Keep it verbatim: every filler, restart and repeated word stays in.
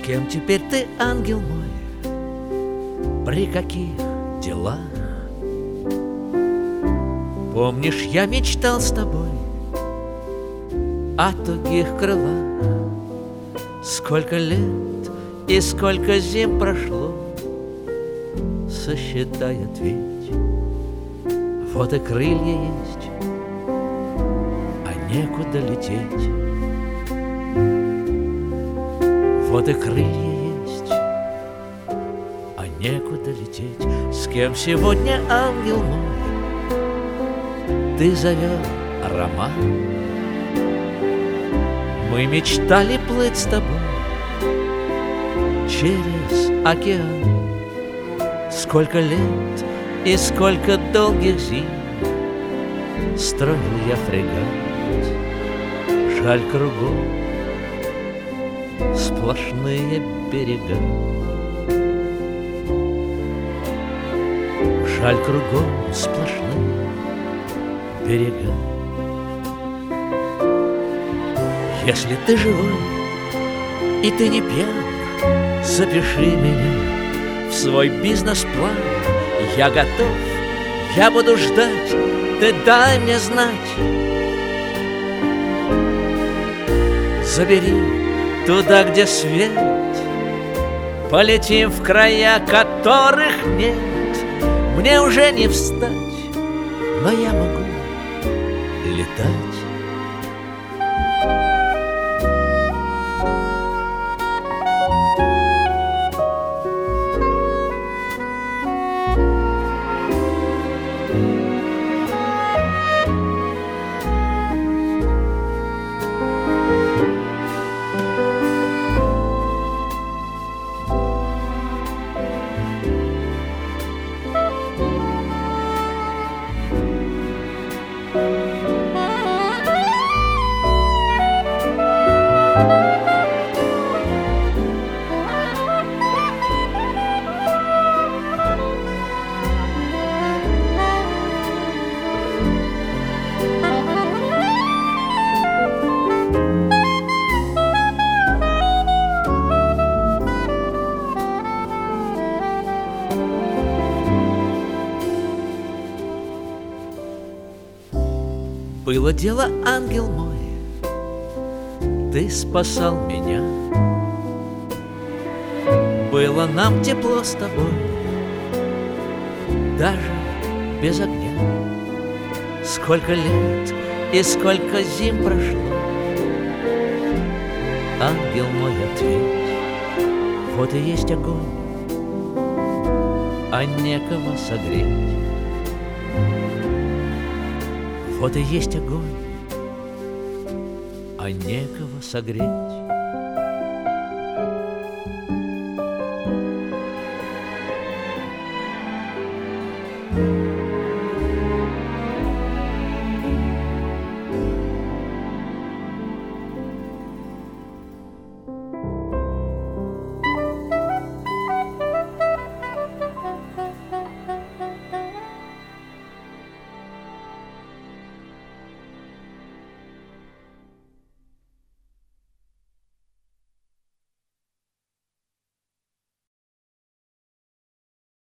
кем теперь ты, ангел мой? При каких делах? Помнишь, я мечтал с тобой о тугих крылах. Сколько лет и сколько зим прошло, сосчитает ведь. Вот и крылья есть, а некуда лететь. Вот и крылья есть, а некуда лететь. С кем сегодня, ангел мой, ты завел роман? Мы мечтали плыть с тобой через океан. Сколько лет и сколько долгих зим строил я фрегат. Жаль, кругом сплошные берега. Жаль, кругом сплошные берега. Если ты живой и ты не пьян, запиши меня в свой бизнес-план. Я готов, я буду ждать, ты дай мне знать. Забери туда, где свет, полетим в края, которых нет. Мне уже не встать, но я могу летать. Было дело, ангел мой, ты спасал меня. Было нам тепло с тобой, даже без огня. Сколько лет и сколько зим прошло, ангел мой, ответь. Вот и есть огонь, а некого согреть. Вот и есть огонь, а некого согреть.